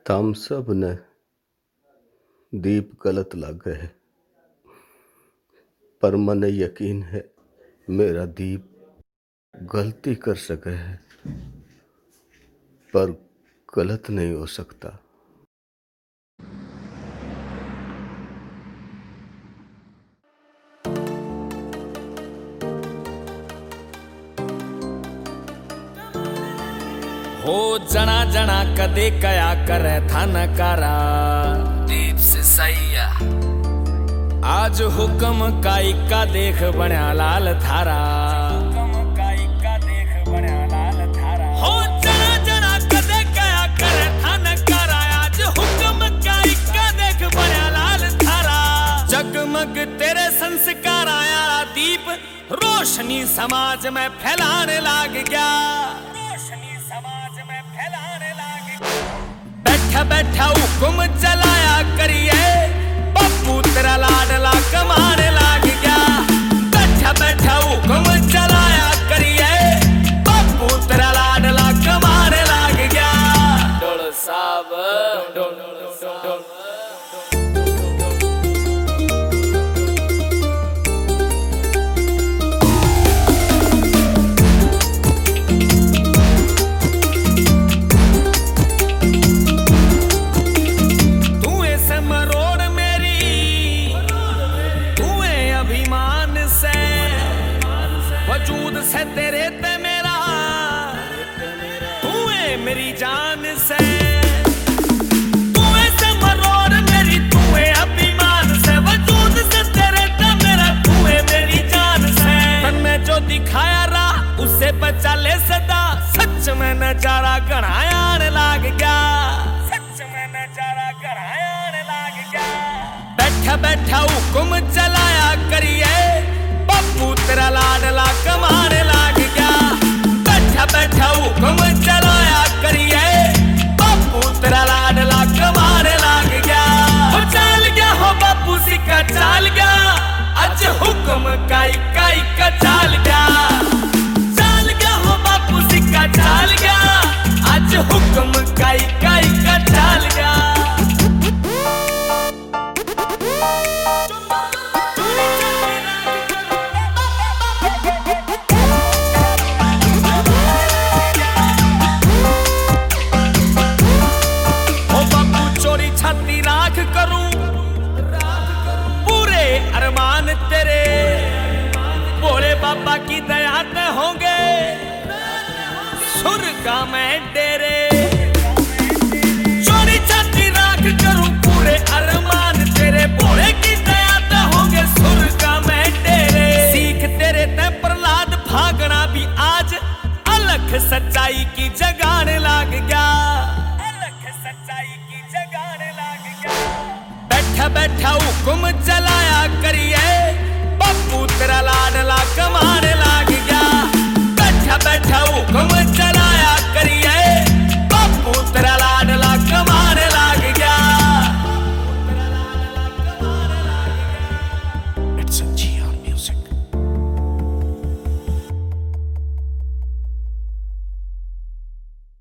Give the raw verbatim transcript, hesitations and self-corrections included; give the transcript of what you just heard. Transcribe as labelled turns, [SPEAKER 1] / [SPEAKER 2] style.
[SPEAKER 1] थम सब ने दीप गलत लागे है, पर मने यकीन है मेरा दीप गलती कर सके है, पर गलत नहीं हो सकता।
[SPEAKER 2] हो जना जना कदे कया करे था नकारा दीप से सैया। आज हुक्म काई का देख बन्या लाल थारा। हो जना जना कदे कया करे था नकारा। आज हुक्म काई का देख बन्या लाल थारा। जगमग तेरे संस्कार आया दीप, रोशनी समाज में फैलाने लग गया। बैठा बैठा हुक्म चलाया करिए, पप्पू तेरा लाडला कमाने लग गया। बैठा बैठा हुक्म चलाया करिए, पप्पू तेरा लाडला कमाने लग गया। डोल साहब डोल डोल वजूद से तेरे ते मेरा, तू है मेरी जान से। तू है से मरोड़ मेरी, तू है अभिमान से। वजूद से तेरे ते मेरा, तू है मेरी जान से। तन में जो दिखाया राह उससे बचा ले सदा। सच में नजारा गढ़ायाने लग गया। सच में नजारा गढ़ायाने लग गया। बैठा बैठा हुक्म चलाया करिए, पप्पू तेरा लाडला कमाने लग गया। बैठा बैठा हुक्म चलाया करिए, पप्पू तेरा लाडला कमाने लग गया। हो चाल गया हो बापू सिक्का चाल गया। आज हुक्म काई काई का चाल गया। चाल गया हो बापू सिक्का चाल गया। आज हुक्म काई काई का चाल गया। छाती राख करूं पूरे अरमान तेरे, भोले बाबा की दया ते होंगे सुर्गा में डेरे। चोरी छाती राख करूं पूरे अरमान तेरे, भोले की दया ते होंगे सुर्गा में डेरे। सीख तेरे ते प्रहलाद भागना भी आज अलख सच्चाई की जगाने लग गया। बैठा बैठा हुक्म चलाया करिए, पप्पू तेरा लाडला कमाने लग गया। बैठा बैठा हुक्म